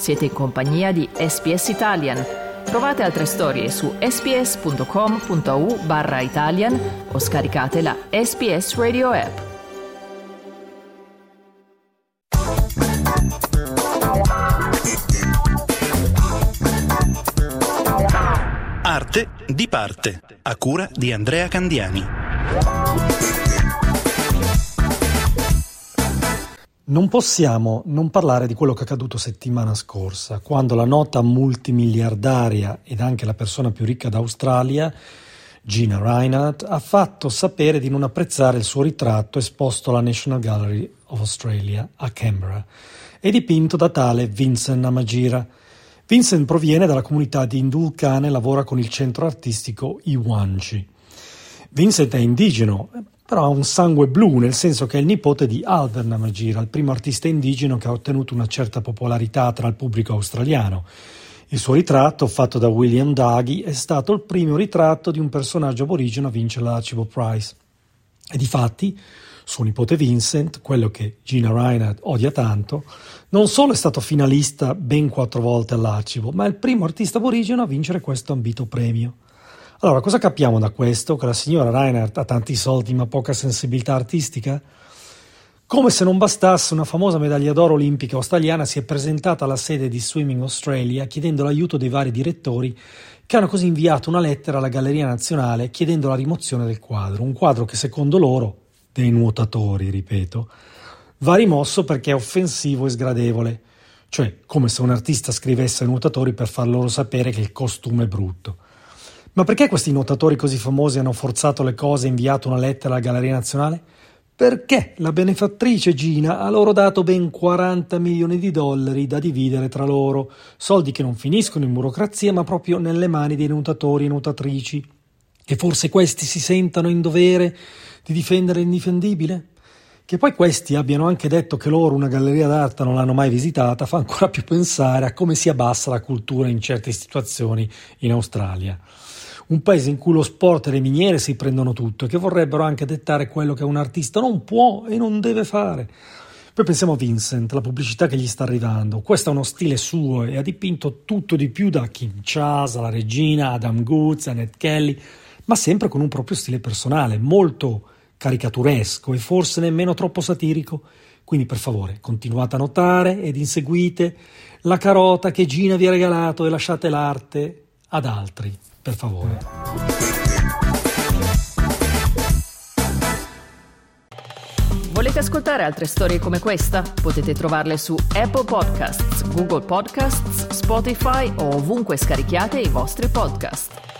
Siete in compagnia di SBS Italian. Trovate altre storie su sbs.com.au/Italian o scaricate la SBS Radio app. Arte di parte, a cura di Andrea Candiani. Non possiamo non parlare di quello che è accaduto settimana scorsa, quando la nota multimiliardaria ed anche la persona più ricca d'Australia, Gina Rinehart, ha fatto sapere di non apprezzare il suo ritratto esposto alla National Gallery of Australia a Canberra e dipinto da tale Vincent Namatjira. Vincent proviene dalla comunità di Ndulkane e lavora con il centro artistico Iwanji. Vincent è indigeno, però ha un sangue blu, nel senso che è il nipote di Albert Namatjira, il primo artista indigeno che ha ottenuto una certa popolarità tra il pubblico australiano. Il suo ritratto, fatto da William Daghy, è stato il primo ritratto di un personaggio aborigeno a vincere l'Archibald Prize. E difatti, suo nipote Vincent, quello che Gina Rinehart odia tanto, non solo è stato finalista ben 4 volte all'Archibald, ma è il primo artista aborigeno a vincere questo ambito premio. Allora, cosa capiamo da questo? Che la signora Rinehart ha tanti soldi ma poca sensibilità artistica? Come se non bastasse, una famosa medaglia d'oro olimpica australiana si è presentata alla sede di Swimming Australia chiedendo l'aiuto dei vari direttori, che hanno così inviato una lettera alla Galleria Nazionale chiedendo la rimozione del quadro. Un quadro che secondo loro, dei nuotatori, ripeto, va rimosso perché è offensivo e sgradevole. Cioè, come se un artista scrivesse ai nuotatori per far loro sapere che il costume è brutto. Ma perché questi nuotatori così famosi hanno forzato le cose e inviato una lettera alla Galleria Nazionale? Perché la benefattrice Gina ha loro dato ben $40 milioni da dividere tra loro, soldi che non finiscono in burocrazia ma proprio nelle mani dei nuotatori e nuotatrici. E forse questi si sentano in dovere di difendere l'indifendibile? Che poi questi abbiano anche detto che loro una galleria d'arte non l'hanno mai visitata fa ancora più pensare a come sia bassa la cultura in certe situazioni in Australia. Un paese in cui lo sport e le miniere si prendono tutto e che vorrebbero anche dettare quello che un artista non può e non deve fare. Poi pensiamo a Vincent, la pubblicità che gli sta arrivando. Questo è uno stile suo e ha dipinto tutto di più da King Charles alla regina, Adam Goodes, Annette Kelly, ma sempre con un proprio stile personale, molto caricaturesco e forse nemmeno troppo satirico. Quindi per favore continuate a notare ed inseguite la carota che Gina vi ha regalato e lasciate l'arte ad altri, per favore. Volete ascoltare altre storie come questa? Potete trovarle su Apple Podcasts, Google Podcasts, Spotify o ovunque scarichiate i vostri podcast.